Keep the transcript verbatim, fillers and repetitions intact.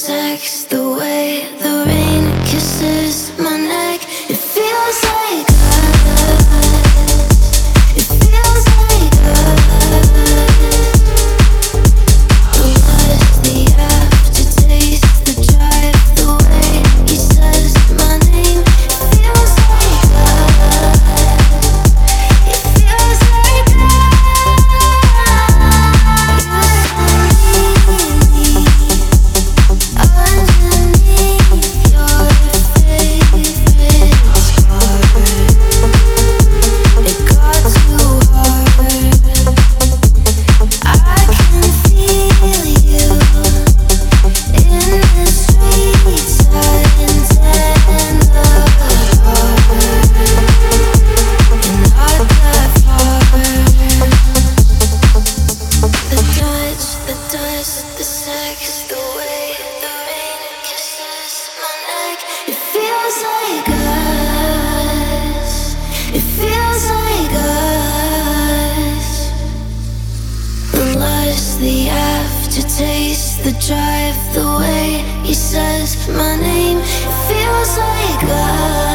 sex, the way the rain kisses my neck. It feels like us. It feels like us. The lust, the aftertaste, the drive, the way he says my name. It feels like us. It feels like underneath your favorite scar. It got too hard. I can feel you in the streets, silent and apart, and not that far. The touch, the dust, the sex, the way the rain kisses my neck. It feels like us. It feels like us. The lust, the aftertaste, the drive, the way he says my name. It feels like us.